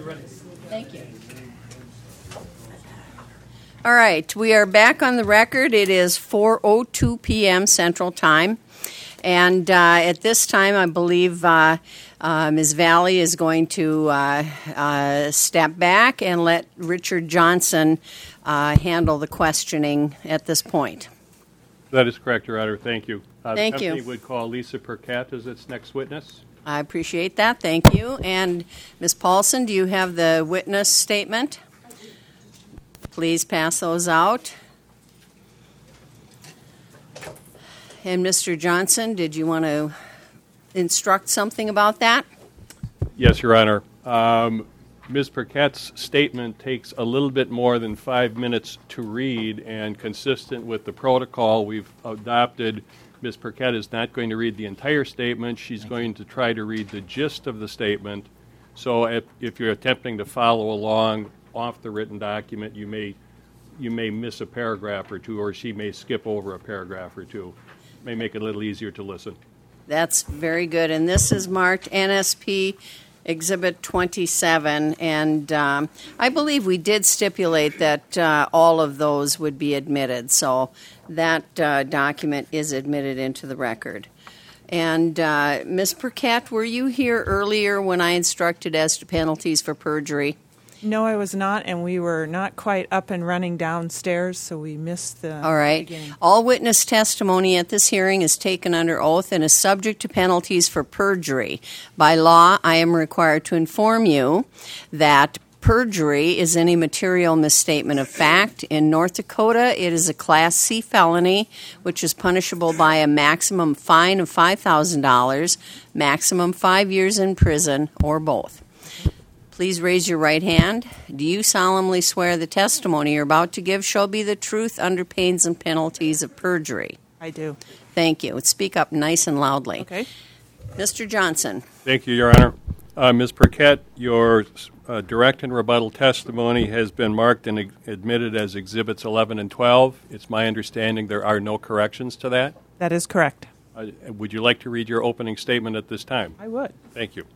Thank you. All right, we are back on the record. It is 4:02 p.m. Central Time. And at this time, I believe Ms. Valley is going to step back and let Richard Johnson handle the questioning at this point. That is correct, Your Honor. Thank you. Thank the you. company would call Lisa Percat as its next witness. I appreciate that. Thank you. And Ms. Paulson, do you have the witness statement? Please pass those out. And Mr. Johnson, did you want to instruct something about that? Yes, Your Honor. Ms. Percat's statement takes a little bit more than 5 minutes to read, and consistent with the protocol we've adopted, Ms. Percat is not going to read the entire statement. She's going to try to read the gist of the statement. So if you're attempting to follow along off the written document, you may miss a paragraph or two, or she may skip over a paragraph or two. It may make it a little easier to listen. That's very good. And this is marked NSP Exhibit 27, and I believe we did stipulate that all of those would be admitted, so that document is admitted into the record. And Ms. Percat, were you here earlier when I instructed as to penalties for perjury? No, I was not, and we were not quite up and running downstairs, so we missed the All right. beginning. All witness testimony at this hearing is taken under oath and is subject to penalties for perjury. By law, I am required to inform you that perjury is any material misstatement of fact. In North Dakota, it is a Class C felony, which is punishable by a maximum fine of $5,000, maximum 5 years in prison, or both. Please raise your right hand. Do you solemnly swear the testimony you're about to give shall be the truth under pains and penalties of perjury? I do. Thank you. Speak up nice and loudly. Okay. Mr. Johnson. Thank you, Your Honor. Ms. Percat, your direct and rebuttal testimony has been marked and admitted as Exhibits 11 and 12. It's my understanding there are no corrections to that. That is correct. Would you like to read your opening statement at this time? I would. Thank you.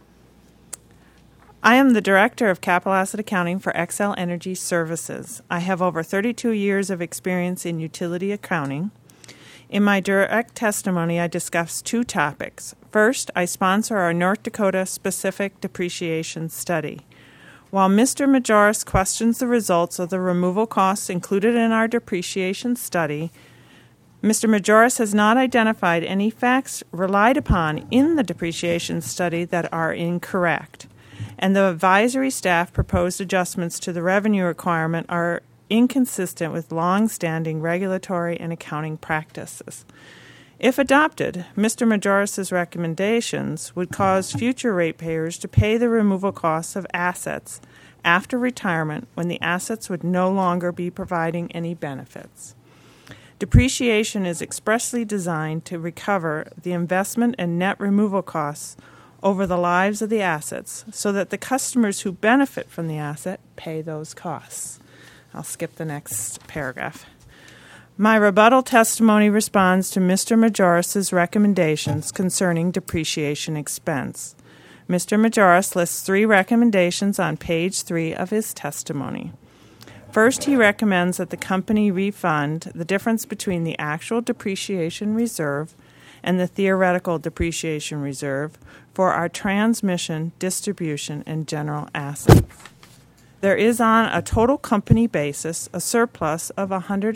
I am the Director of Capital Asset Accounting for Xcel Energy Services. I have over 32 years of experience in utility accounting. In my direct testimony, I discuss two topics. First, I sponsor our North Dakota specific depreciation study. While Mr. Majoris questions the results of the removal costs included in our depreciation study, Mr. Majoris has not identified any facts relied upon in the depreciation study that are incorrect, and the advisory staff proposed adjustments to the revenue requirement are inconsistent with long-standing regulatory and accounting practices. If adopted, Mr. Majoris' recommendations would cause future ratepayers to pay the removal costs of assets after retirement when the assets would no longer be providing any benefits. Depreciation is expressly designed to recover the investment and net removal costs over the lives of the assets so that the customers who benefit from the asset pay those costs. I'll skip the next paragraph. My rebuttal testimony responds to Mr. Majoris' recommendations concerning depreciation expense. Mr. Majoris lists 3 recommendations on page 3 of his testimony. First, he recommends that the company refund the difference between the actual depreciation reserve and the theoretical depreciation reserve for our transmission, distribution, and general assets. There is, on a total company basis, a surplus of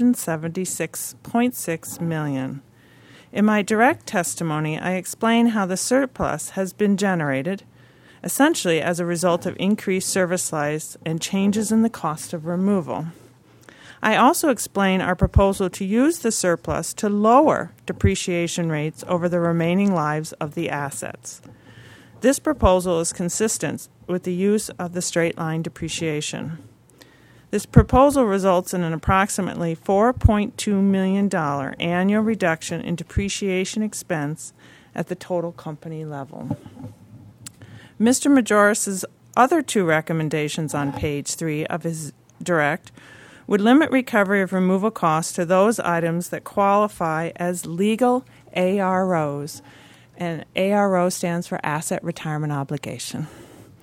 $176.6 million. In my direct testimony, I explain how the surplus has been generated, essentially as a result of increased service lives and changes in the cost of removal. I also explain our proposal to use the surplus to lower depreciation rates over the remaining lives of the assets. This proposal is consistent with the use of the straight-line depreciation. This proposal results in an approximately $4.2 million annual reduction in depreciation expense at the total company level. Mr. Majoris' other 2 recommendations on page 3 of his direct would limit recovery of removal costs to those items that qualify as legal AROs, and ARO stands for Asset Retirement Obligation.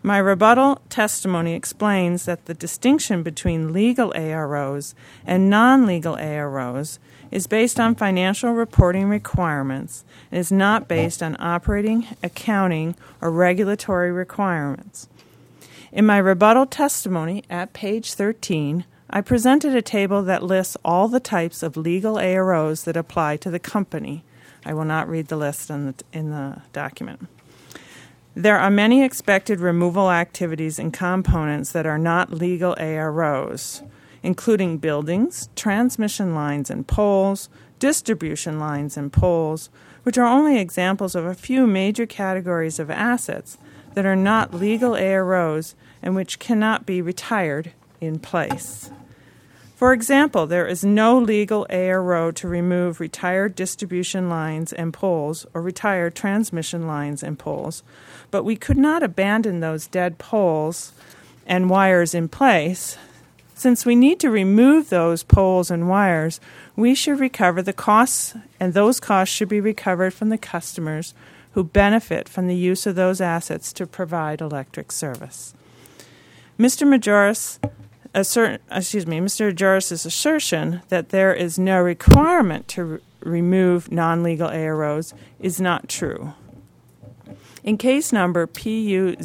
My rebuttal testimony explains that the distinction between legal AROs and non-legal AROs is based on financial reporting requirements and is not based on operating, accounting, or regulatory requirements. In my rebuttal testimony at page 13, I presented a table that lists all the types of legal AROs that apply to the company. I will not read the list in the document. There are many expected removal activities and components that are not legal AROs, including buildings, transmission lines and poles, distribution lines and poles, which are only examples of a few major categories of assets that are not legal AROs and which cannot be retired in place. For example, there is no legal ARO to remove retired distribution lines and poles or retired transmission lines and poles, but we could not abandon those dead poles and wires in place. Since we need to remove those poles and wires, we should recover the costs, and those costs should be recovered from the customers who benefit from the use of those assets to provide electric service. Mr. Majoris's assertion that there is no requirement to remove non-legal AROs is not true. In case number PU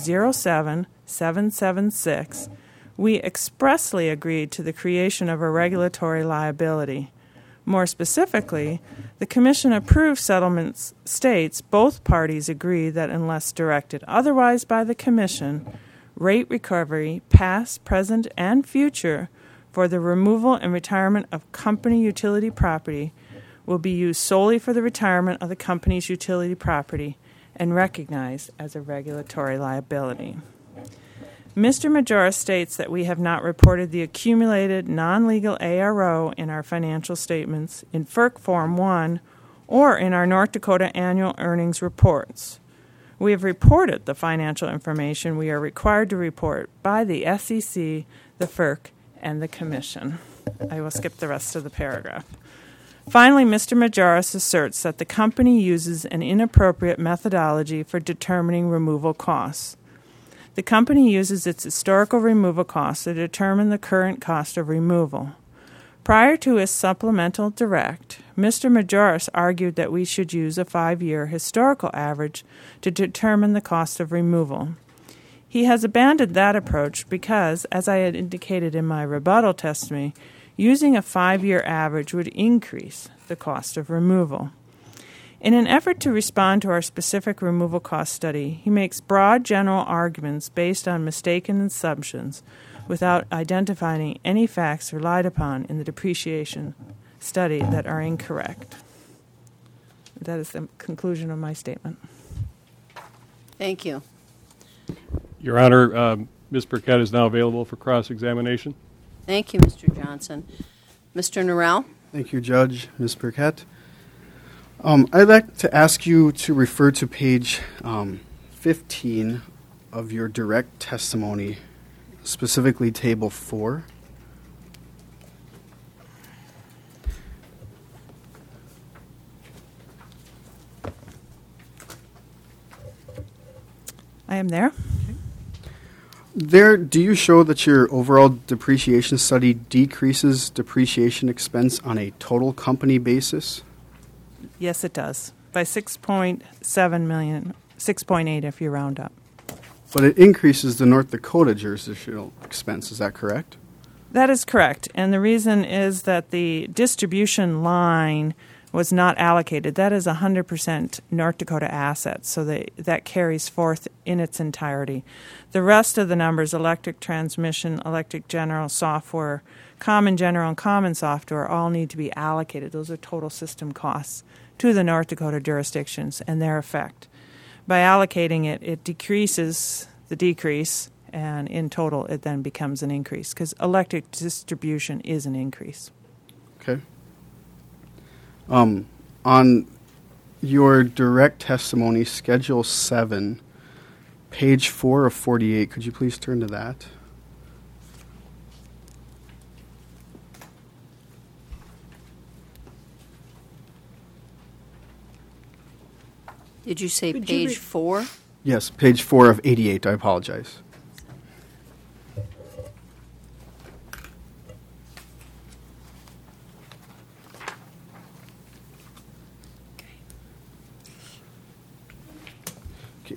07776, we expressly agreed to the creation of a regulatory liability. More specifically, the Commission approved settlement states both parties agree that unless directed otherwise by the Commission, rate recovery, past, present, and future, for the removal and retirement of company utility property will be used solely for the retirement of the company's utility property and recognized as a regulatory liability. Mr. Majoris states that we have not reported the accumulated non-legal ARO in our financial statements, in FERC Form 1, or in our North Dakota annual earnings reports. We have reported the financial information we are required to report by the SEC, the FERC, and the Commission. I will skip the rest of the paragraph. Finally, Mr. Majoris asserts that the company uses an inappropriate methodology for determining removal costs. The company uses its historical removal costs to determine the current cost of removal. Prior to his supplemental direct, Mr. Majoris argued that we should use a 5-year historical average to determine the cost of removal. He has abandoned that approach because, as I had indicated in my rebuttal testimony, using a 5-year average would increase the cost of removal. In an effort to respond to our specific removal cost study, he makes broad general arguments based on mistaken assumptions without identifying any facts relied upon in the depreciation study that are incorrect. That is the conclusion of my statement. Thank you. Your Honor, Ms. Burkett is now available for cross-examination. Thank you, Mr. Johnson. Mr. Norrell? Thank you, Judge. Ms. Burkett. I'd like to ask you to refer to page 15 of your direct testimony, specifically Table 4. I am there. There, do you show that your overall depreciation study decreases depreciation expense on a total company basis? Yes, it does. By 6.7 million, 6.8 if you round up. But it increases the North Dakota jurisdictional expense, is that correct? That is correct. And the reason is that the distribution line was not allocated. That is 100% North Dakota assets, so that carries forth in its entirety. The rest of the numbers, electric transmission, electric general software, common general, and common software, all need to be allocated. Those are total system costs to the North Dakota jurisdictions and their effect. By allocating it, it decreases the decrease, and in total it then becomes an increase, because electric distribution is an increase. Okay. On your direct testimony, Schedule 7, page 4 of 48, could you please turn to that? Did you say page 4? Yes, page 4 of 88, I apologize.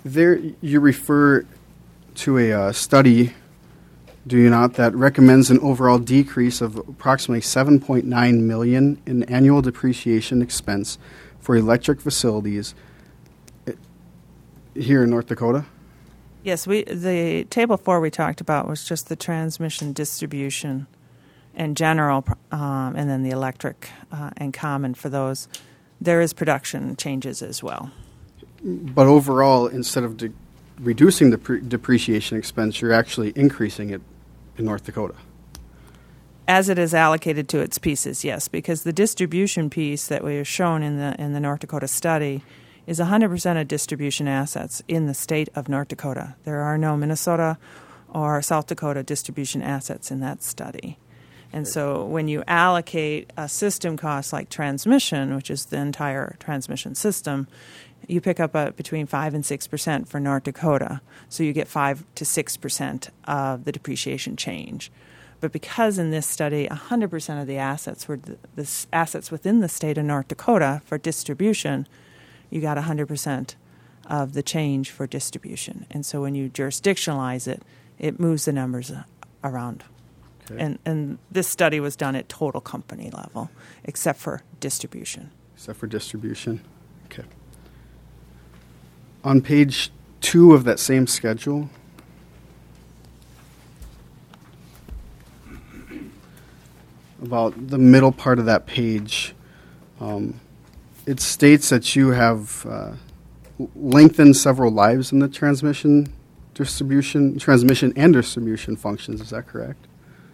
There, you refer to a study, do you not, that recommends an overall decrease of approximately $7.9 million in annual depreciation expense for electric facilities here in North Dakota? Yes, the table 4 we talked about was just the transmission, distribution, and general, and then the electric and common for those. There is production changes as well. But overall, instead of reducing the depreciation expense, you're actually increasing it in North Dakota. As it is allocated to its pieces, yes, because the distribution piece that we are shown in the North Dakota study is 100% of distribution assets in the state of North Dakota. There are no Minnesota or South Dakota distribution assets in that study. And so when you allocate a system cost like transmission, which is the entire transmission system, you pick up between 5 and 6% for North Dakota. So you get 5 to 6% of the depreciation change. But because in this study 100% of the assets were the assets within the state of North Dakota for distribution, you got 100% of the change for distribution. And so when you jurisdictionalize it, it moves the numbers around. Okay. And this study was done at total company level, except for distribution. Except for distribution. Okay. On page 2 of that same schedule, about the middle part of that page, it states that you have lengthened several lives in the transmission and distribution functions. Is that correct?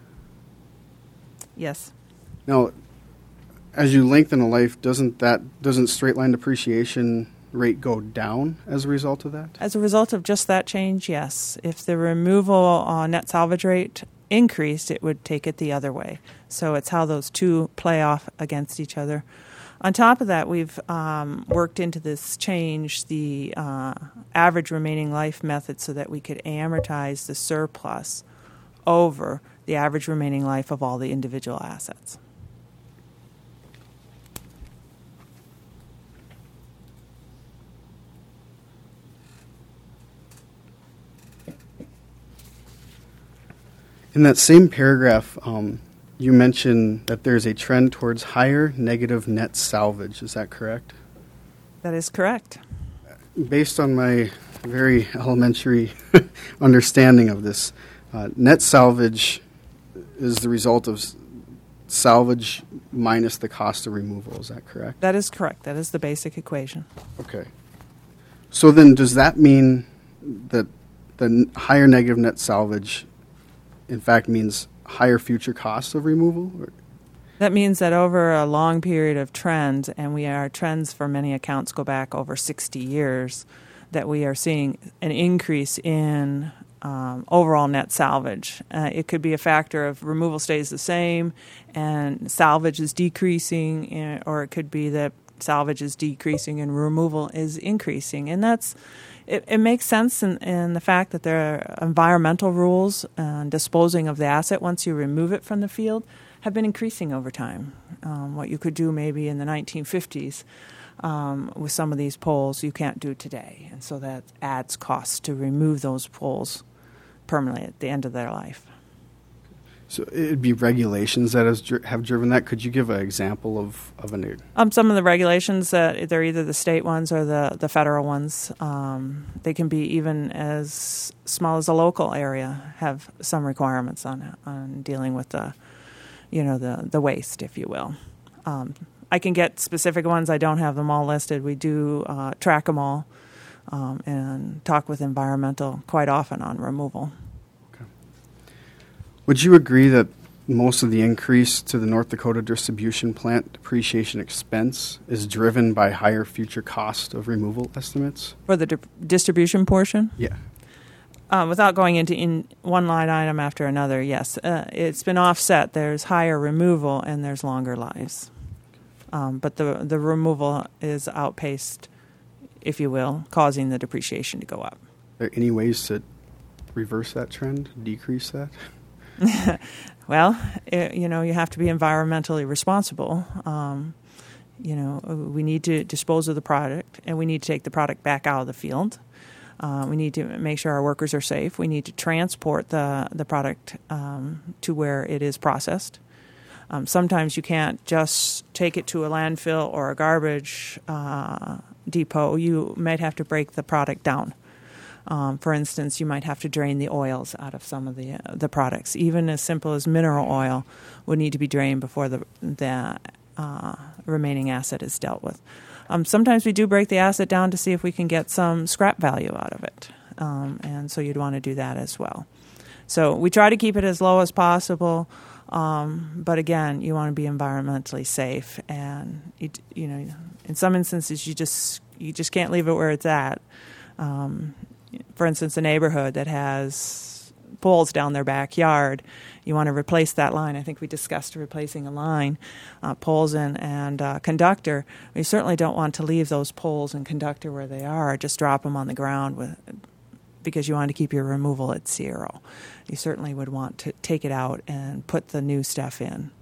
Yes. Now, as you lengthen a life, doesn't straight line depreciation rate go down as a result of that? As a result of just that change, yes. If the removal net salvage rate increased, it would take it the other way. So it's how those two play off against each other. On top of that, we've worked into this change the average remaining life method so that we could amortize the surplus over the average remaining life of all the individual assets. In that same paragraph, you mentioned that there's a trend towards higher negative net salvage. Is that correct? That is correct. Based on my very elementary understanding of this, net salvage is the result of salvage minus the cost of removal. Is that correct? That is correct. That is the basic equation. Okay. So then does that mean that the higher negative net salvage in fact means higher future costs of removal? Or? That means that over a long period of trends, and our trends for many accounts go back over 60 years, that we are seeing an increase in overall net salvage. It could be a factor of removal stays the same and salvage is decreasing, or it could be that salvage is decreasing and removal is increasing. And it makes sense in the fact that there are environmental rules and disposing of the asset once you remove it from the field have been increasing over time. What you could do maybe in the 1950s with some of these poles you can't do today. And so that adds costs to remove those poles permanently at the end of their life. So it'd be regulations that have driven that. Could you give an example of an? Some of the regulations that they're either the state ones or the federal ones. They can be even as small as a local area have some requirements on dealing with the waste, if you will. I can get specific ones. I don't have them all listed. We do track them all and talk with environmental quite often on removal. Would you agree that most of the increase to the North Dakota distribution plant depreciation expense is driven by higher future cost of removal estimates? For the distribution portion? Yeah. Without going into one line item after another, yes. It's been offset. There's higher removal and there's longer lives. But the removal is outpaced, if you will, causing the depreciation to go up. Are there any ways to reverse that trend, decrease that? Well, you have to be environmentally responsible. We need to dispose of the product, and we need to take the product back out of the field. We need to make sure our workers are safe. We need to transport the product to where it is processed. Sometimes you can't just take it to a landfill or a garbage depot. You might have to break the product down. For instance, you might have to drain the oils out of some of the products. Even as simple as mineral oil would need to be drained before the remaining asset is dealt with. Sometimes we do break the asset down to see if we can get some scrap value out of it, and so you'd want to do that as well. So we try to keep it as low as possible, but again, you want to be environmentally safe, and you know, in some instances, you just can't leave it where it's at. For instance, a neighborhood that has poles down their backyard, you want to replace that line. I think we discussed replacing a line, poles and conductor. We certainly don't want to leave those poles and conductor where they are, just drop them on the ground because you want to keep your removal at zero. You certainly would want to take it out and put the new stuff in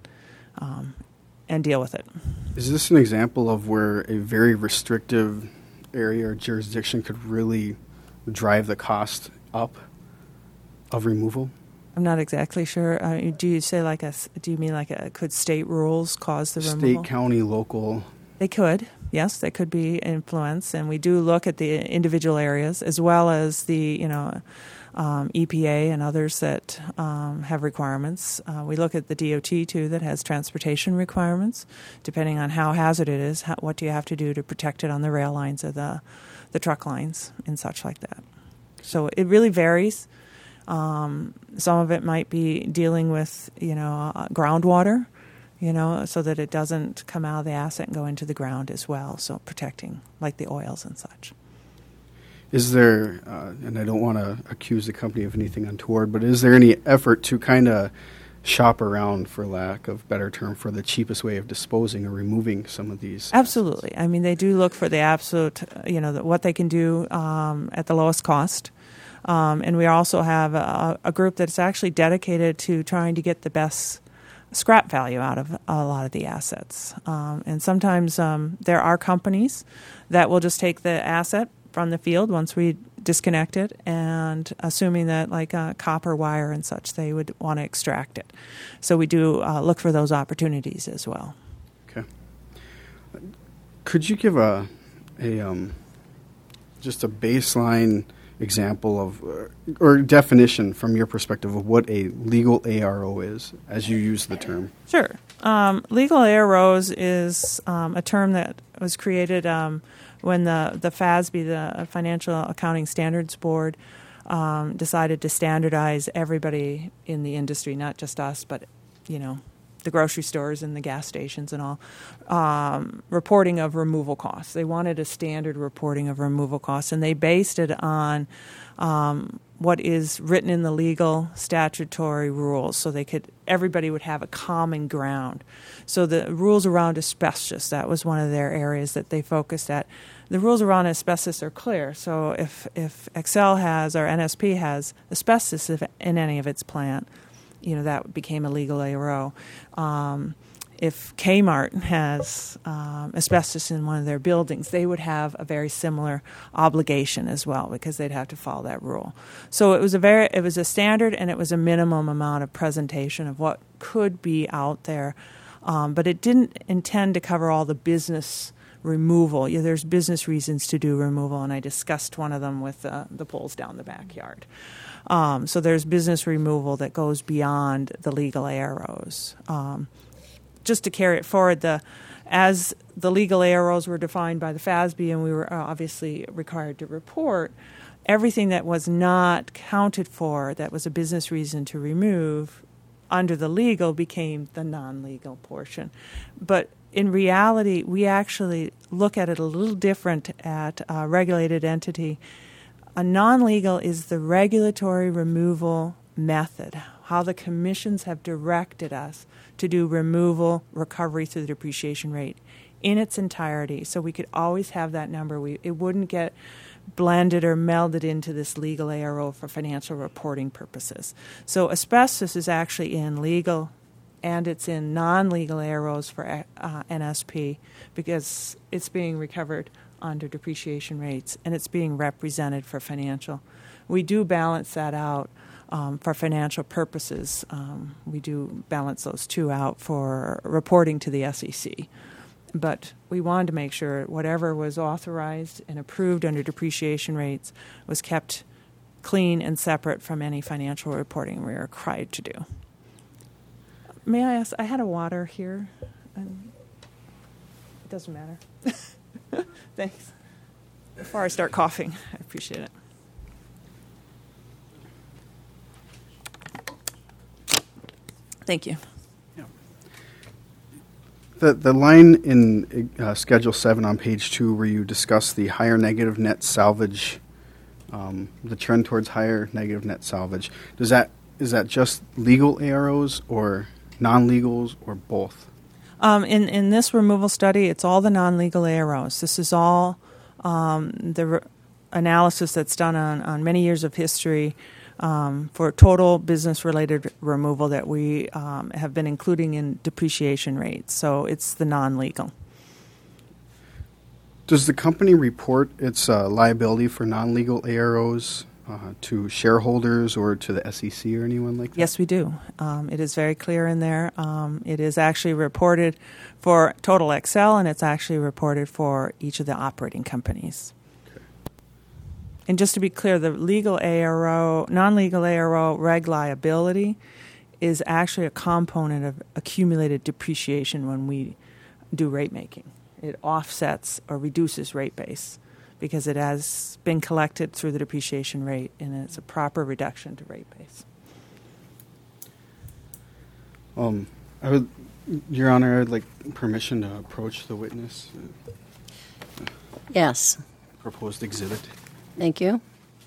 and deal with it. Is this an example of where a very restrictive area or jurisdiction could really drive the cost up of removal? I'm not exactly sure. Do you mean could state rules cause the removal? State, county, local. They could. Yes, they could be influenced, and we do look at the individual areas as well as the EPA and others that have requirements. We look at the DOT too, that has transportation requirements, depending on how hazardous it is. What do you have to do to protect it on the rail lines or the truck lines and such like that? So it really varies. Some of it might be dealing with groundwater, so that it doesn't come out of the asset and go into the ground as well. So protecting like the oils and such. Is there, and I don't want to accuse the company of anything untoward, but is there any effort to kind of shop around, for lack of a better term, for the cheapest way of disposing or removing some of these? Absolutely. I mean, they do look for the absolute, what they can do at the lowest cost. And we also have a group that's actually dedicated to trying to get the best scrap value out of a lot of the assets. And sometimes there are companies that will just take the asset from the field once we disconnect it, and assuming that like copper wire and such, they would want to extract it. So we do look for those opportunities as well. Okay. Could you give just a baseline example of or definition from your perspective of what a legal ARO is, as you use the term? Sure. Legal AROs is a term that was created when the FASB, the Financial Accounting Standards Board, decided to standardize everybody in the industry, not just us, but the grocery stores and the gas stations and all, reporting of removal costs. They wanted a standard reporting of removal costs, and they based it on what is written in the legal statutory rules, so everybody would have a common ground. So the rules around asbestos, that was one of their areas that they focused at. The rules around asbestos are clear. So if Xcel has or NSP has asbestos in any of its plant, that became a legal ARO. If Kmart has asbestos in one of their buildings, they would have a very similar obligation as well, because they'd have to follow that rule. So it was a standard, and it was a minimum amount of presentation of what could be out there, but it didn't intend to cover all the business removal. There's business reasons to do removal, and I discussed one of them with the poles down the backyard. So there's business removal that goes beyond the legal AROs. Just to carry it forward, as the legal AROs were defined by the FASB, and we were obviously required to report, everything that was not counted for, that was a business reason to remove, under the legal became the non-legal portion. But in reality, we actually look at it a little different at a regulated entity. A non-legal is the regulatory removal method, how the commissions have directed us to do removal recovery through the depreciation rate in its entirety. So we could always have that number. It wouldn't get blended or melded into this legal ARO for financial reporting purposes. So asbestos is actually in legal, and it's in non-legal AROs for NSP, because it's being recovered under depreciation rates, and it's being represented for financial. We do balance that out for financial purposes. We do balance those two out for reporting to the SEC. But we wanted to make sure whatever was authorized and approved under depreciation rates was kept clean and separate from any financial reporting we are required to do. May I ask, I had a water here. It doesn't matter. Thanks. Before I start coughing, I appreciate it. Thank you. The line in Schedule 7 on page 2 where you discuss the higher negative net salvage, the trend towards higher negative net salvage, is that just legal AROs or non-legals or both? In this removal study, it's all the non-legal AROs. This is all the analysis that's done on many years of history for total business-related removal that we have been including in depreciation rates. So it's the non-legal. Does the company report its liability for non-legal AROs to shareholders or to the SEC or anyone like that? Yes, we do. It is very clear in there. It is actually reported for Total Excel, and it's actually reported for each of the operating companies. And just to be clear, the legal ARO, non-legal ARO reg liability is actually a component of accumulated depreciation when we do rate making. It offsets or reduces rate base because it has been collected through the depreciation rate, and it's a proper reduction to rate base. Your Honor, I'd like permission to approach the witness. Yes. Proposed exhibit. Thank you.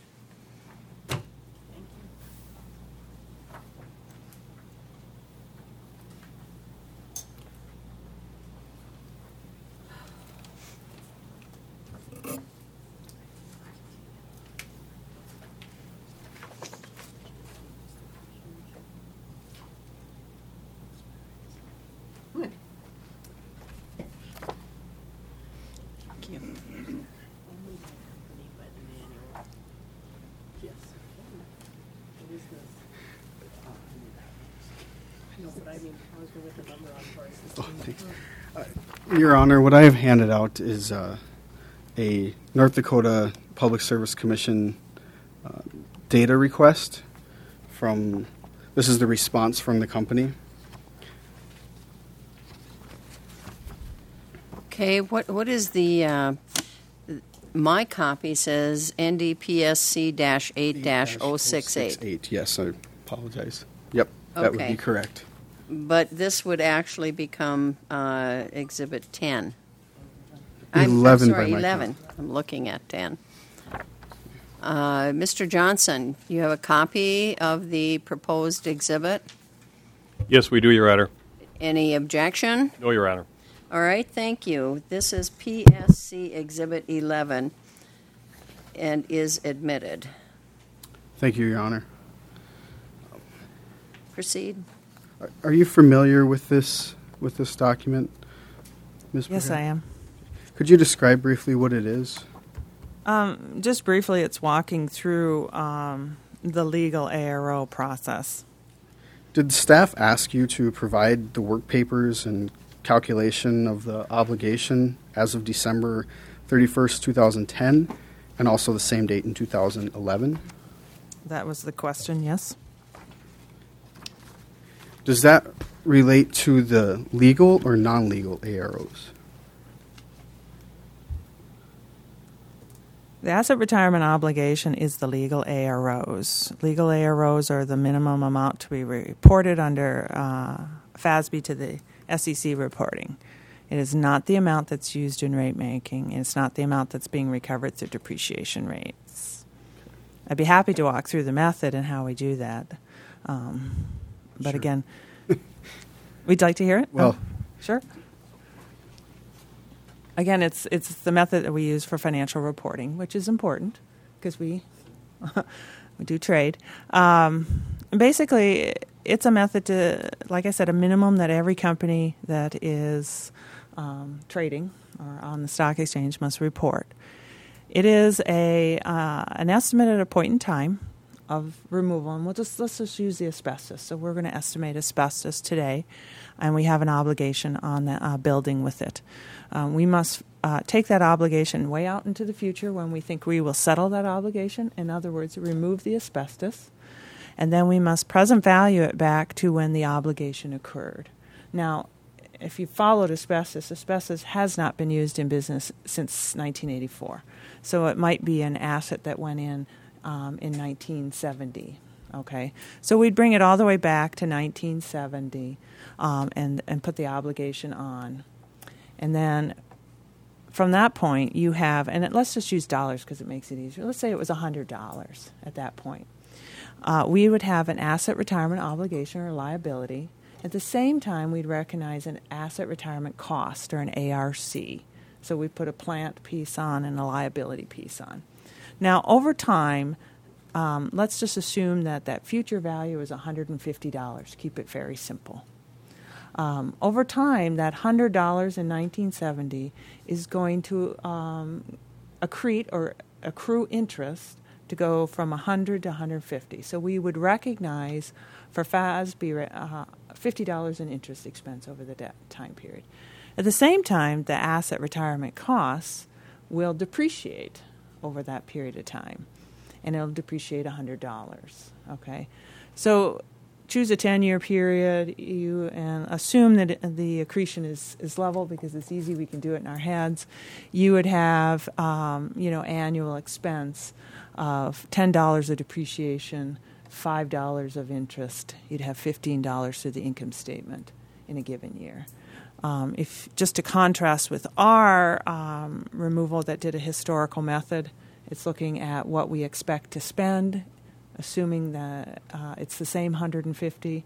Your Honor, what I have handed out is a North Dakota Public Service Commission data request from, this is the response from the company. Okay, what is the, my copy says NDPSC-8-068. Yes, I apologize. Yep, that would be correct. But this would actually become Exhibit 10. 11 I'm sorry, by my 11. I'm looking at 10. Mr. Johnson, you have a copy of the proposed exhibit? Yes, we do, Your Honor. Any objection? No, Your Honor. All right, thank you. This is PSC Exhibit 11 and is admitted. Thank you, Your Honor. Proceed. Are you familiar with this document, Ms. Yes, Burkett? I am. Could you describe briefly what it is? Just briefly, it's walking through the legal ARO process. Did the staff ask you to provide the work papers and calculation of the obligation as of December 31st, 2010, and also the same date in 2011? That was the question, yes. Does that relate to the legal or non-legal AROs? The asset retirement obligation is the legal AROs. Legal AROs are the minimum amount to be reported under FASB to the SEC reporting. It is not the amount that's used in rate making. It's not the amount that's being recovered through depreciation rates. I'd be happy to walk through the method and how we do that. But Sure. again, we'd like to hear it? Well, Sure. Again, it's the method that we use for financial reporting, which is important because we do trade. Basically, it's a method to, like I said, a minimum that every company that is trading or on the stock exchange must report. It is an estimate at a point in time of removal, and let's just use the asbestos. So we're going to estimate asbestos today, and we have an obligation on the building with it. We must take that obligation way out into the future when we think we will settle that obligation. In other words, remove the asbestos, and then we must present value it back to when the obligation occurred. Now, if you followed asbestos has not been used in business since 1984. So it might be an asset that went in 1970. Okay, so we'd bring it all the way back to 1970 and put the obligation on. And then from that point, you have, and let's just use dollars because it makes it easier. Let's say it was $100 at that point. We would have an asset retirement obligation or liability. At the same time, we'd recognize an asset retirement cost or an ARC. So we put a plant piece on and a liability piece on. Now, over time, let's just assume that future value is $150. Keep it very simple. Over time, that $100 in 1970 is going to accrete or accrue interest to go from 100 to 150. So we would recognize for FASB $50 in interest expense over the time period. At the same time, the asset retirement costs will depreciate over that period of time, and it'll depreciate $100. Okay, so choose a 10-year period, and assume that the accretion is level because it's easy. We can do it in our heads. You would have annual expense of $10 of depreciation, $5 of interest. You'd have $15 through the income statement in a given year. If just to contrast with our removal that did a historical method, it's looking at what we expect to spend, assuming that it's the same 150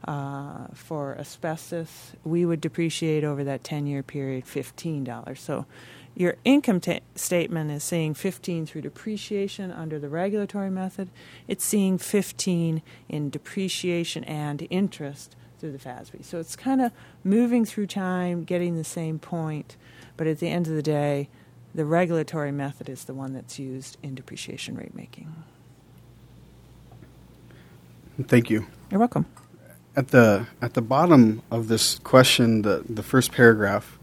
for asbestos. We would depreciate over that 10-year period $15. So your income statement is seeing 15 through depreciation under the regulatory method. It's seeing 15 in depreciation and interest through the FASB. So it's kind of moving through time, getting the same point, but at the end of the day, the regulatory method is the one that's used in depreciation rate making. Thank you. You're welcome. At the bottom of this question, the first paragraph,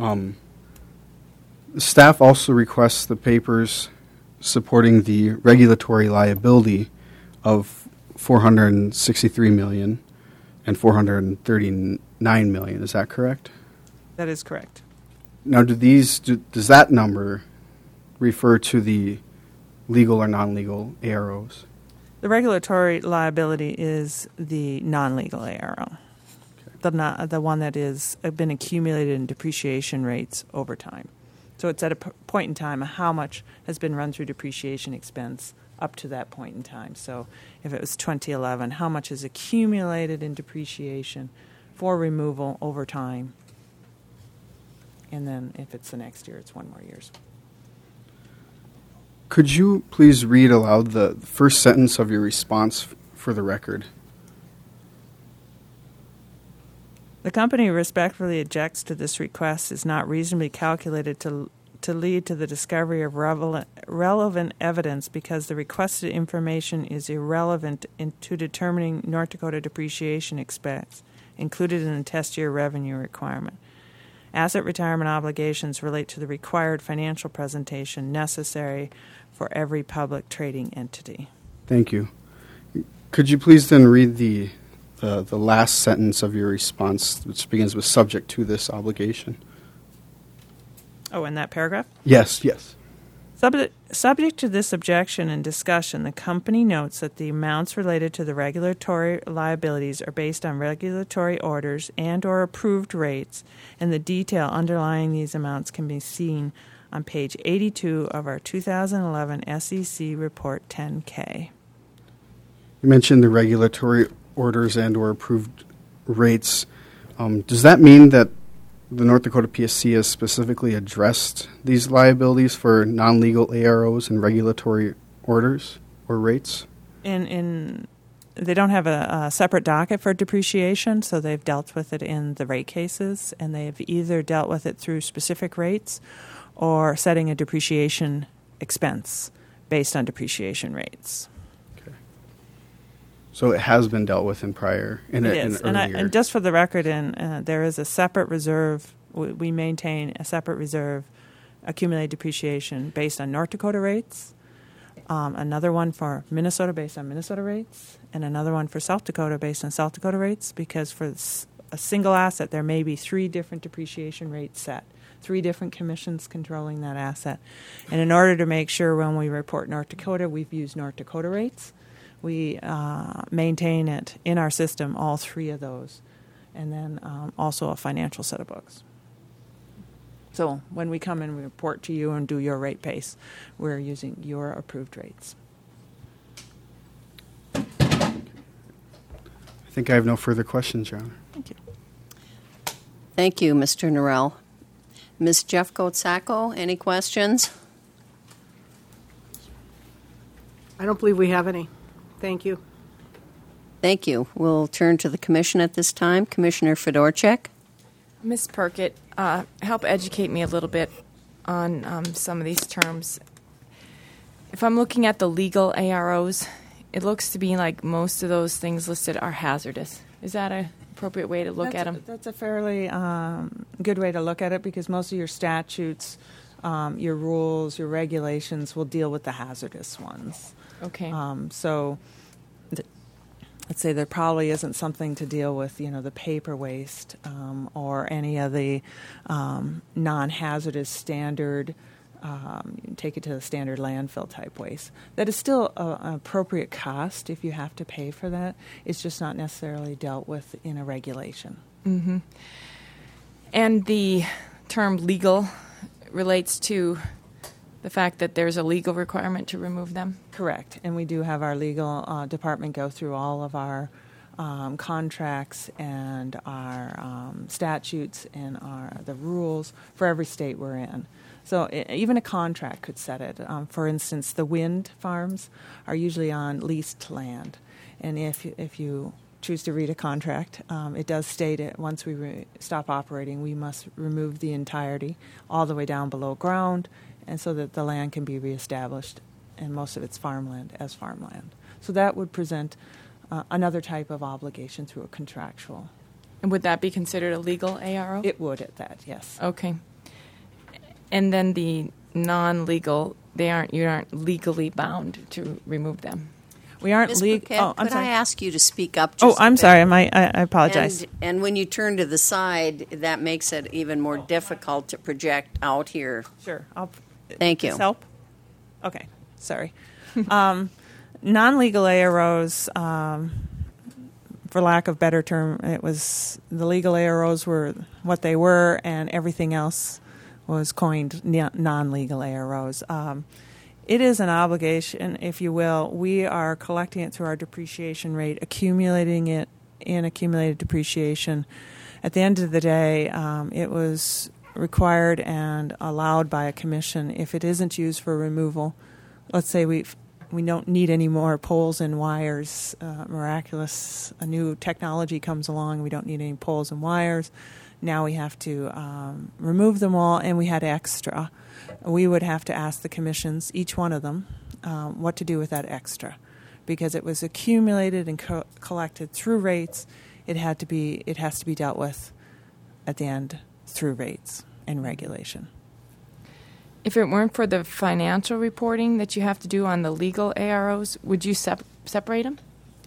staff also requests the papers supporting the regulatory liability of $463 million and $439 million. Is that correct? That is correct. Now, does that number refer to the legal or non-legal AROs? The regulatory liability is the non-legal ARO, the one that is been accumulated in depreciation rates over time. So it's at a point in time of how much has been run through depreciation expense up to that point in time. So if it was 2011, how much is accumulated in depreciation for removal over time? And then if it's the next year, it's 1 more year. Could you please read aloud the first sentence of your response for the record? The company respectfully objects to this request is not reasonably calculated to lead to the discovery of relevant evidence because the requested information is irrelevant to determining North Dakota depreciation expense included in the test year revenue requirement. Asset retirement obligations relate to the required financial presentation necessary for every public trading entity. Thank you. Could you please then read the last sentence of your response, which begins with subject to this obligation? Oh, in that paragraph? Yes. Subject to this objection and discussion, the company notes that the amounts related to the regulatory liabilities are based on regulatory orders and or approved rates, and the detail underlying these amounts can be seen on page 82 of our 2011 SEC Report 10-K. You mentioned the regulatory orders and or approved rates. Does that mean that the North Dakota PSC has specifically addressed these liabilities for non-legal AROs and regulatory orders or rates? In they don't have a separate docket for depreciation, so they've dealt with it in the rate cases, and they've either dealt with it through specific rates or setting a depreciation expense based on depreciation rates. So it has been dealt with in prior, in It an is. And, earlier. and just for the record, there is a separate reserve. We maintain a separate reserve, accumulated depreciation based on North Dakota rates, another one for Minnesota based on Minnesota rates, and another one for South Dakota based on South Dakota rates, because for a single asset, there may be 3 different depreciation rates set, 3 different commissions controlling that asset. And in order to make sure when we report North Dakota, we've used North Dakota rates, we maintain it in our system, all 3 of those, and then also a financial set of books. So when we come and report to you and do your rate base, we're using your approved rates. I think I have no further questions, Your Honor. Thank you. Thank you, Mr. Norrell. Ms. Jeffcoat-Sacco, any questions? I don't believe we have any. Thank you. Thank you. We'll turn to the commission at this time. Commissioner Fedorchak. Ms. Perkett, help educate me a little bit on some of these terms. If I'm looking at the legal AROs, it looks to be like most of those things listed are hazardous. Is that an appropriate way to look at them? That's a fairly good way to look at it, because most of your statutes, your rules, your regulations will deal with the hazardous ones. Okay. Let's say there probably isn't something to deal with, the paper waste or any of the non-hazardous standard, take it to the standard landfill type waste. That is still an appropriate cost if you have to pay for that. It's just not necessarily dealt with in a regulation. Mm-hmm. And the term legal relates to the fact that there's a legal requirement to remove them? Correct. And we do have our legal department go through all of our contracts and our statutes and the rules for every state we're in. So even a contract could set it. For instance, the wind farms are usually on leased land. And if you choose to read a contract, it does state it once we stop operating, we must remove the entirety all the way down below ground, and so that the land can be reestablished, and most of it's farmland as farmland. So that would present another type of obligation through a contractual. And would that be considered a legal ARO? It would at that, yes. Okay. And then the non-legal, you aren't legally bound to remove them. We aren't Ms. legal. Bouquet, I'm could sorry. I ask you to speak up just I'm a bit? sorry. I apologize. And when you turn to the side, that makes it even more difficult to project out here. Sure. Thank you. Does help? Okay. Sorry. Non-legal AROs, for lack of better term, it was the legal AROs were what they were, and everything else was coined non-legal AROs. It is an obligation, if you will. We are collecting it through our depreciation rate, accumulating it in accumulated depreciation. At the end of the day, it was required and allowed by a commission. If it isn't used for removal, let's say we don't need any more poles and wires, a new technology comes along, we don't need any poles and wires, now we have to remove them all, and we had extra. We would have to ask the commissions, each one of them, what to do with that extra, because it was accumulated and collected through rates. It has to be dealt with at the end through rates and regulation. If it weren't for the financial reporting that you have to do on the legal AROs, would you separate them?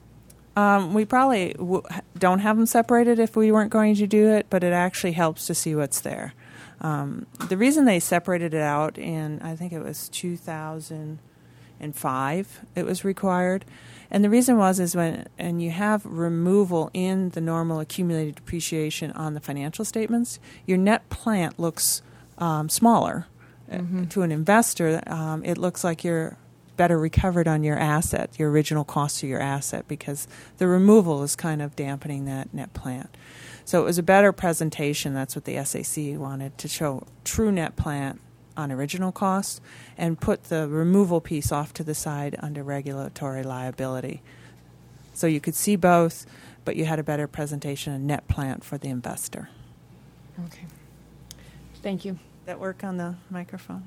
We probably don't have them separated if we weren't going to do it, but it actually helps to see what's there. The reason they separated it out in, I think it was 2005, it was required. And the reason is when you have removal in the normal accumulated depreciation on the financial statements, your net plant looks smaller. Mm-hmm. To an investor, it looks like you're better recovered on your asset, your original cost of your asset, because the removal is kind of dampening that net plant. So it was a better presentation. That's what the SAC wanted, to show true net plant on original cost and put the removal piece off to the side under regulatory liability. So you could see both, but you had a better presentation and net plant for the investor. Okay. Thank you. That work on the microphone?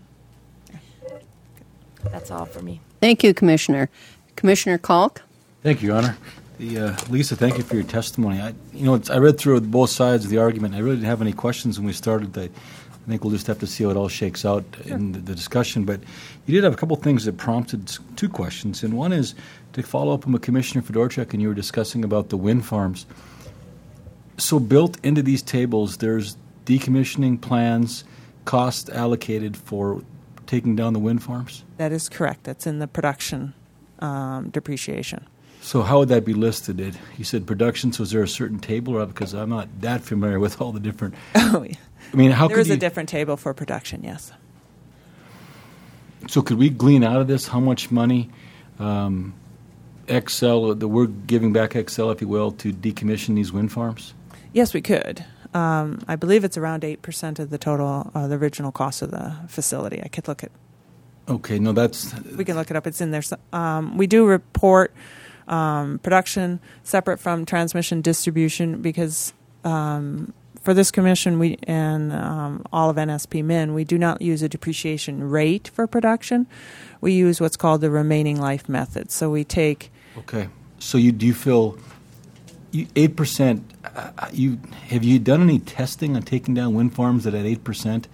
That's all for me. Thank you, Commissioner. Commissioner Kalk? Thank you, Your Honor. Lisa, thank you for your testimony. I read through both sides of the argument. I really didn't have any questions when we started. I think we'll just have to see how it all shakes out in the discussion. But you did have a couple of things that prompted two questions. And one is to follow up on what Commissioner Fedorchuk and you were discussing about the wind farms. So built into these tables, there's decommissioning plans, cost allocated for taking down the wind farms? That is correct. That's in the production depreciation. So how would that be listed? You said production, so is there a certain table? Or because I'm not that familiar with all the different... Oh, yeah. I mean, how there could is you... a different table for production, yes. So could we glean out of this how much money Xcel, that we're giving back Xcel, if you will, to decommission these wind farms? Yes, we could. I believe it's around 8% of the total, the original cost of the facility. I could look at... Okay, no, that's... We can look it up. It's in there. We do report production separate from transmission distribution because for this commission and all of NSP Min, we do not use a depreciation rate for production. We use what's called the remaining life method. So we take... Okay. So do you feel 8%, have you done any testing on taking down wind farms that at 8%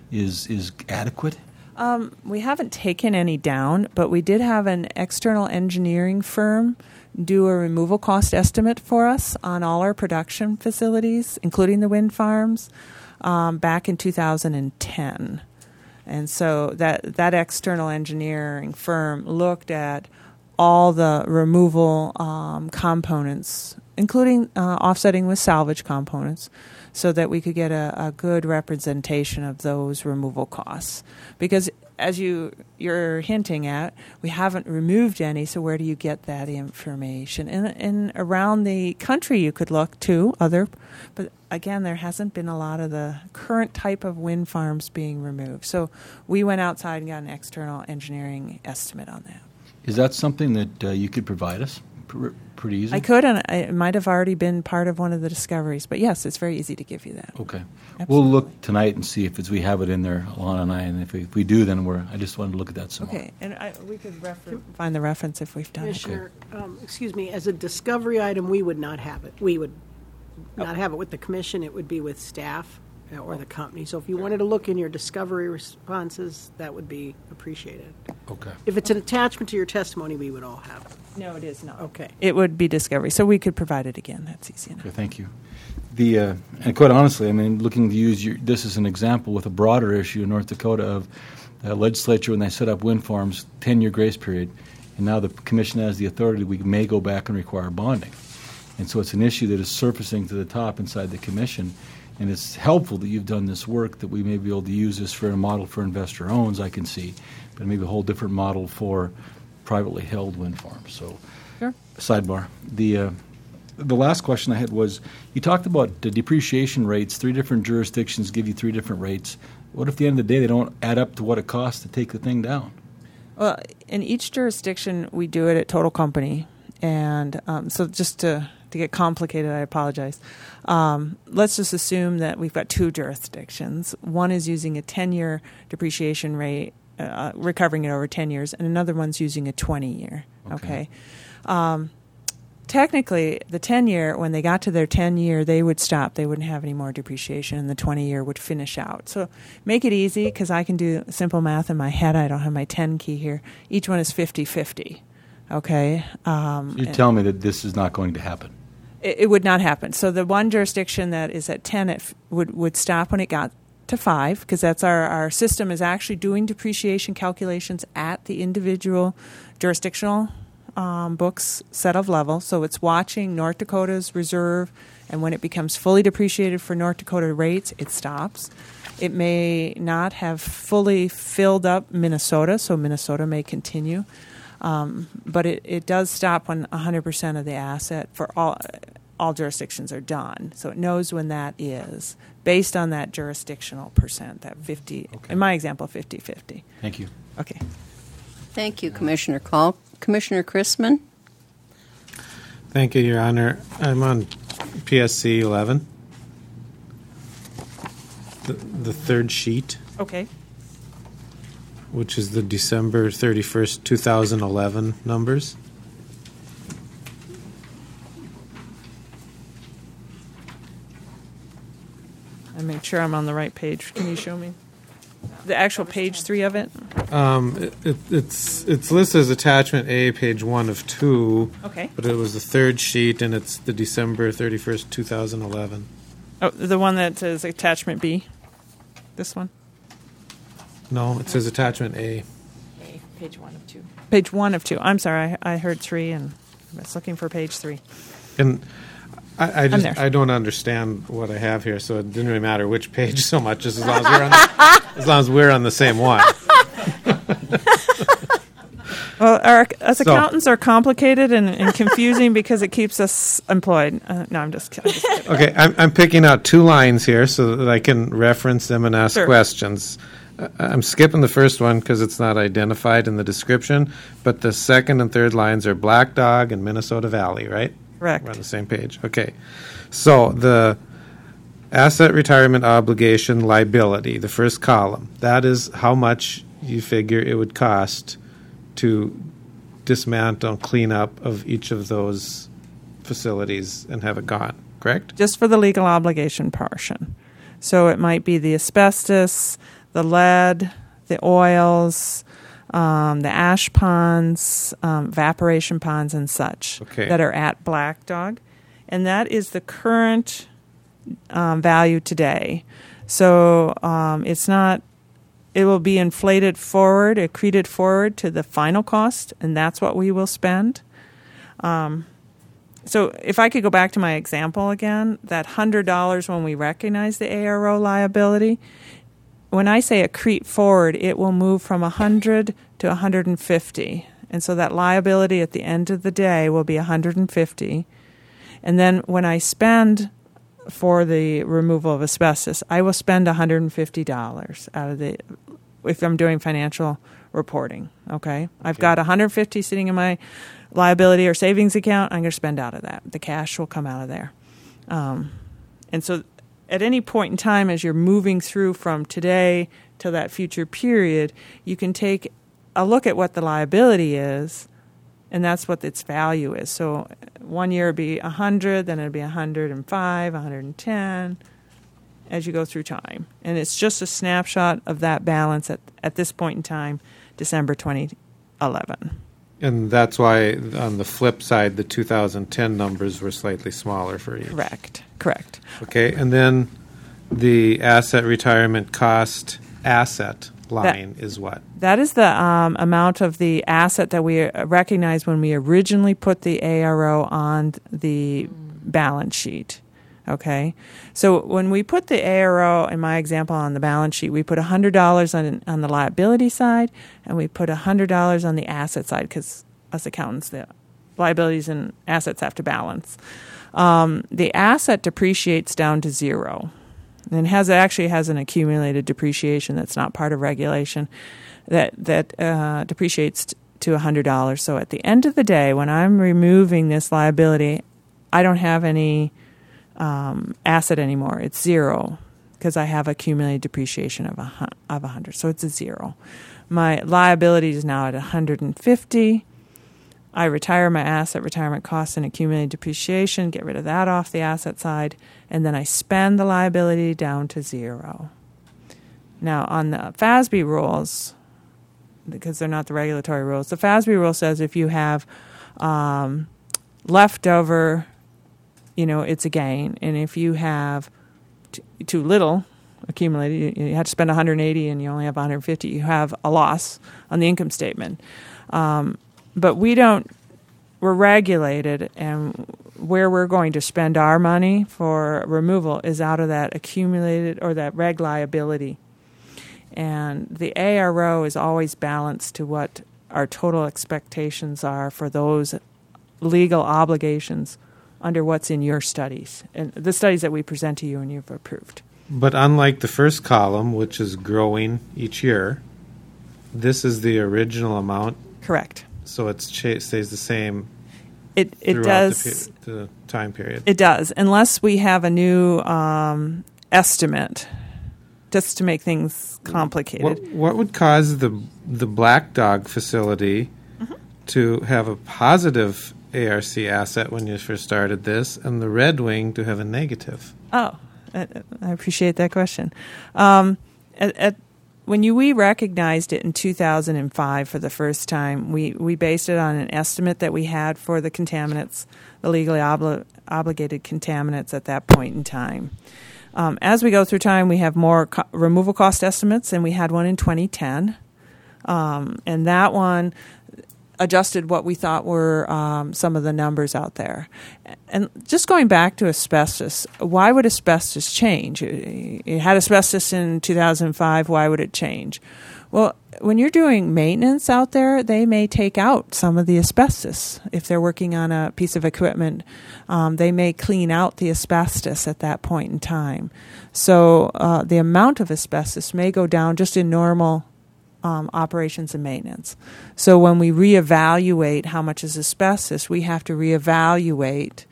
is adequate? We haven't taken any down, but we did have an external engineering firm do a removal cost estimate for us on all our production facilities, including the wind farms, back in 2010. And so that external engineering firm looked at all the removal components, including offsetting with salvage components, so that we could get a good representation of those removal costs. Because as you're hinting at, we haven't removed any, so where do you get that information? And around the country you could look to but again, there hasn't been a lot of the current type of wind farms being removed. So we went outside and got an external engineering estimate on that. Is that something that you could provide us pretty easily? I could, and it might have already been part of one of the discoveries. But yes, it's very easy to give you that. Okay. Absolutely. We'll look tonight and see if we have it in there, Alana and I, and if we do, then I just wanted to look at that some more. Okay, and we could find the reference if we've done it. Commissioner, excuse me, as a discovery item, we would not have it. We would not have it with the commission. It would be with staff or the company. So if you wanted to look in your discovery responses, that would be appreciated. Okay. If it's an attachment to your testimony, we would all have it. No, it is not. Okay. It would be discovery, so we could provide it again. That's easy enough. Okay, thank you. And quite honestly, I mean, looking to use this as an example with a broader issue in North Dakota of legislature when they set up wind farms, 10-year grace period, and now the commission has the authority, we may go back and require bonding. And so it's an issue that is surfacing to the top inside the commission, and it's helpful that you've done this work, that we may be able to use this for a model for investor owns, I can see, but maybe a whole different model for privately held wind farms. So, Sure. Sidebar. The last question I had was, you talked about the depreciation rates. 3 different jurisdictions give you 3 different rates. What if at the end of the day they don't add up to what it costs to take the thing down? Well, in each jurisdiction, we do it at total company. And so just to get complicated, I apologize. Let's just assume that we've got 2 jurisdictions. One is using a 10-year depreciation rate, recovering it over 10 years, and another one's using a 20-year. Okay. Technically, the 10-year, when they got to their 10-year, they would stop. They wouldn't have any more depreciation, and the 20-year would finish out. So make it easy, because I can do simple math in my head. I don't have my 10 key here. Each one is 50-50. Okay? You tell me that this is not going to happen. It would not happen. So the one jurisdiction that is at 10 would stop when it got to 5, because that's our system is actually doing depreciation calculations at the individual jurisdictional books set of level. So it's watching North Dakota's reserve, and when it becomes fully depreciated for North Dakota rates, it stops. It may not have fully filled up Minnesota, so Minnesota may continue. But it does stop when 100% of the asset for all jurisdictions are done. So it knows when that is, based on that jurisdictional percent, that 50, in my example, 50-50. Thank you. Okay. Thank you, Commissioner Kalk. Commissioner Chrisman? Thank you, Your Honor. I'm on PSC 11, the third sheet, Okay. which is the December 31st, 2011 numbers. I make sure I'm on the right page. Can you show me the actual page 3 of it? It's listed as attachment A, page 1 of 2. Okay. But it was the third sheet, and it's the December 31st, 2011. Oh, the one that says attachment B. This one. No, it says attachment A. Okay, page 1 of 2. Page 1 of 2. I'm sorry. I heard 3, and I was looking for page 3. And I just there. I don't understand what I have here, so it didn't really matter which page so much, just as long as we're on the same one. Well, us accountants are complicated and confusing because it keeps us employed. No, I'm just kidding. Okay, I'm picking out 2 lines here so that I can reference them and ask Sure. questions. I'm skipping the first one because it's not identified in the description, but the second and third lines are Black Dog and Minnesota Valley, right? Correct. We're on the same page. Okay. So the asset retirement obligation liability, the first column, that is how much you figure it would cost to dismantle and clean up of each of those facilities and have it gone, correct? Just for the legal obligation portion. So it might be the asbestos, the lead, the oils, the ash ponds, evaporation ponds, and such that are at Black Dog. And that is the current value today. So it's not, it will be inflated forward, accreted forward to the final cost, and that's what we will spend. So if I could go back to my example again, that $100 when we recognize the ARO liability, when I say accrete forward, it will move from 100 to 150. And so that liability at the end of the day will be 150. And then when I spend for the removal of asbestos, I will spend $150 out of the, if I'm doing financial reporting, okay? I've got 150 sitting in my liability or savings account. I'm going to spend out of that. The cash will come out of there. And so at any point in time, as you're moving through from today to that future period, you can take a look at what the liability is, and that's what its value is. So one year it'd be 100, then it'd be 105, 110, as you go through time. And it's just a snapshot of that balance at this point in time, December 2011. And that's why on the flip side, the 2010 numbers were slightly smaller for you. Correct. Okay, and then the asset retirement cost asset line is what? That is the amount of the asset that we recognized when we originally put the ARO on the balance sheet. Okay, so when we put the ARO, in my example, on the balance sheet, we put $100 on the liability side, and we put $100 on the asset side because us accountants, the liabilities and assets have to balance. The asset depreciates down to 0. And actually has an accumulated depreciation that's not part of regulation that depreciates to $100. So at the end of the day, when I'm removing this liability, I don't have any asset anymore. It's 0 because I have accumulated depreciation of 100. So it's a 0. My liability is now at 150. I retire my asset retirement costs and accumulated depreciation, get rid of that off the asset side, and then I spend the liability down to 0. Now, on the FASB rules, because they're not the regulatory rules, the FASB rule says if you have leftover, it's a gain. And if you have too little accumulated, you have to spend 180 and you only have 150, you have a loss on the income statement. But we're regulated, and where we're going to spend our money for removal is out of that accumulated or that reg liability. And the ARO is always balanced to what our total expectations are for those legal obligations under what's in your studies and the studies that we present to you and you've approved. But unlike the first column, which is growing each year, this is the original amount. Correct. So it stays the same It throughout does. the time period. It does, unless we have a new estimate, just to make things complicated. What would cause the Black Dog facility to have a positive ARC asset when you first started this, and the Red Wing to have a negative? Oh, I appreciate that question. When we recognized it in 2005 for the first time, we based it on an estimate that we had for the contaminants, the legally obligated contaminants at that point in time. As we go through time, we have more removal cost estimates, and we had one in 2010. And that one adjusted what we thought were some of the numbers out there. And just going back to asbestos, why would asbestos change? It had asbestos in 2005. Why would it change? Well, when you're doing maintenance out there, they may take out some of the asbestos. If they're working on a piece of equipment, they may clean out the asbestos at that point in time. So the amount of asbestos may go down just in normal operations and maintenance. So when we reevaluate how much is asbestos, we have to reevaluate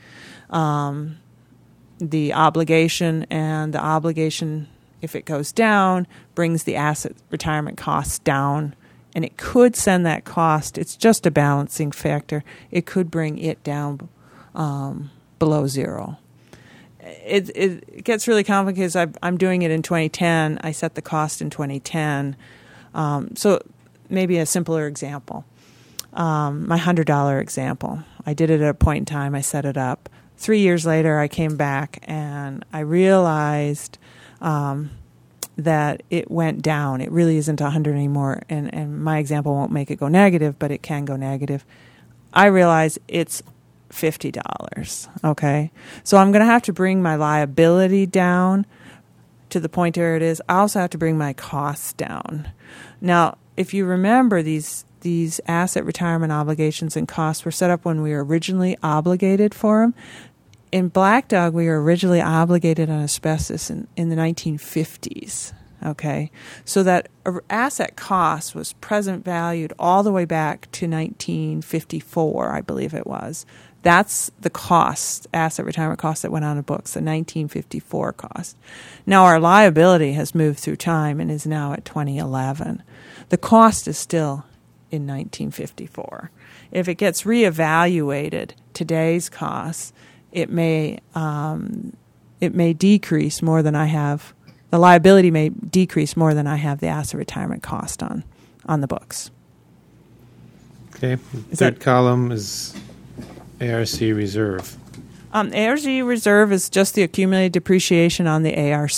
the obligation, and the obligation, if it goes down, brings the asset retirement costs down, and it could send that cost, it's just a balancing factor, it could bring it down below zero. It gets really complicated because I'm doing it in 2010. I set the cost in 2010. So maybe a simpler example, my $100 example. I did it at a point in time. I set it up. 3 years later, I came back and I realized that it went down. It really isn't 100 anymore. And my example won't make it go negative, but it can go negative. I realize it's $50. Okay, so I'm going to have to bring my liability down to the point where it is. I also have to bring my costs down. Now, if you remember, these asset retirement obligations and costs were set up when we were originally obligated for them. In Black Dog, we were originally obligated on asbestos in the 1950s. Okay, so that asset cost was present valued all the way back to 1954, I believe it was. That's the cost, asset retirement cost that went on the books, the 1954 cost. Now our liability has moved through time and is now at 2011. The cost is still in 1954. If it gets reevaluated, today's costs, it may decrease more than I have. The liability may decrease more than I have the asset retirement cost on the books. Okay. Third column is ARC reserve. ARC reserve is just the accumulated depreciation on the ARC.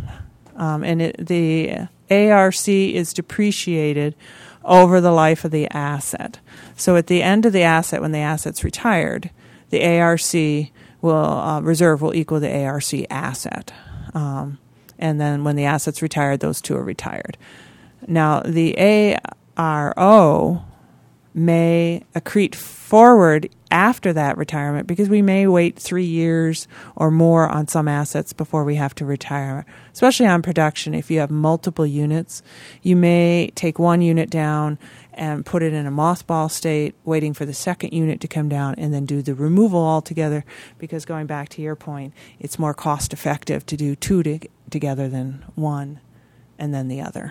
The ARC is depreciated over the life of the asset. So at the end of the asset, when the asset's retired, the ARC reserve will equal the ARC asset. And then when the asset's retired, those two are retired. Now, the ARO may accrete forward after that retirement because we may wait 3 years or more on some assets before we have to retire, especially on production. If you have multiple units, you may take one unit down and put it in a mothball state, waiting for the second unit to come down, and then do the removal altogether, because going back to your point, it's more cost effective to do two together than one and then the other.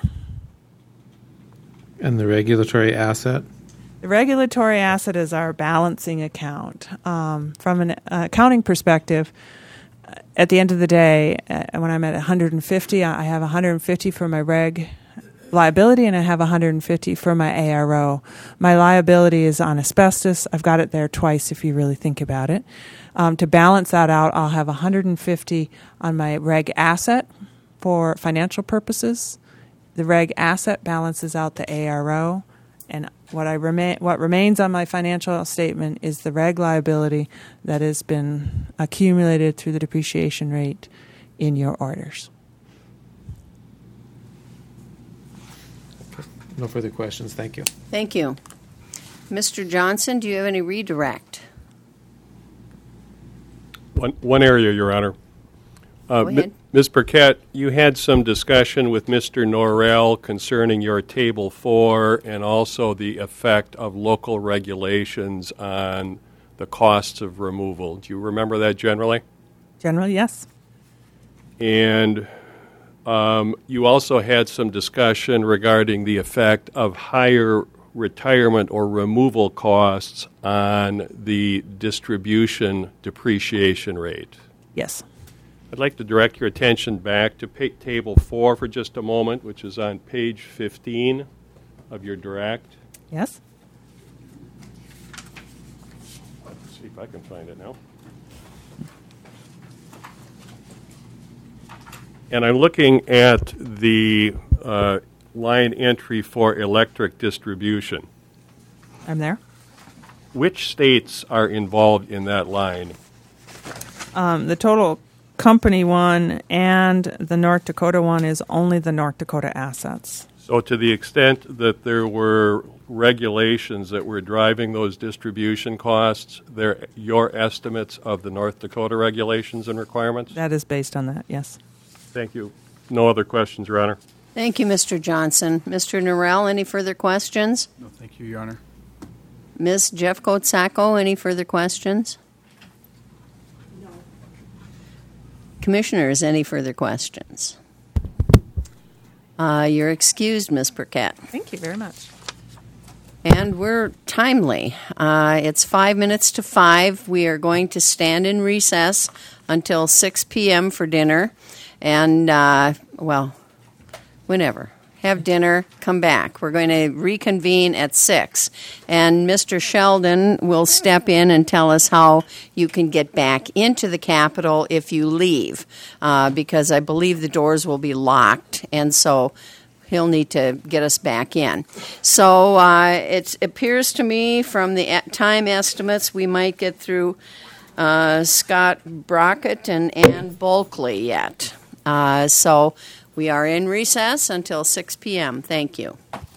And the regulatory asset? The regulatory asset is our balancing account. From an accounting perspective, at the end of the day, when I'm at 150, I have 150 for my reg liability, and I have 150 for my ARO. My liability is on asbestos. I've got it there twice if you really think about it. To balance that out, I'll have 150 on my reg asset for financial purposes. The reg asset balances out the ARO, and what remains on my financial statement is the reg liability that has been accumulated through the depreciation rate in your orders. No further questions. Thank you. Thank you. Mr. Johnson, do you have any redirect? One area, Your Honor. Go ahead. Ms. Burkett, you had some discussion with Mr. Norrell concerning your Table 4 and also the effect of local regulations on the costs of removal. Do you remember that generally? Generally, yes. And you also had some discussion regarding the effect of higher retirement or removal costs on the distribution depreciation rate. Yes. I'd like to direct your attention back to Table 4 for just a moment, which is on page 15 of your direct. Yes. Let's see if I can find it now. And I'm looking at the line entry for electric distribution. I'm there. Which states are involved in that line? The total company one and the North Dakota one is only the North Dakota assets. So to the extent that there were regulations that were driving those distribution costs, they're your estimates of the North Dakota regulations and requirements? That is based on that, yes. Thank you. No other questions, Your Honor. Thank you, Mr. Johnson. Mr. Norrell, any further questions? No, thank you, Your Honor. Ms. Jeffcoat-Sacco, any further questions? No. Commissioners, any further questions? You're excused, Ms. Burkett. Thank you very much. And we're timely. It's 5 minutes to 5. We are going to stand in recess until 6 p.m. for dinner. And, whenever. Have dinner, come back. We're going to reconvene at 6. And Mr. Sheldon will step in and tell us how you can get back into the Capitol if you leave, because I believe the doors will be locked, and so he'll need to get us back in. So it appears to me from the time estimates we might get through Scott Brockett and Ann Bulkley yet. So we are in recess until 6 p.m. Thank you.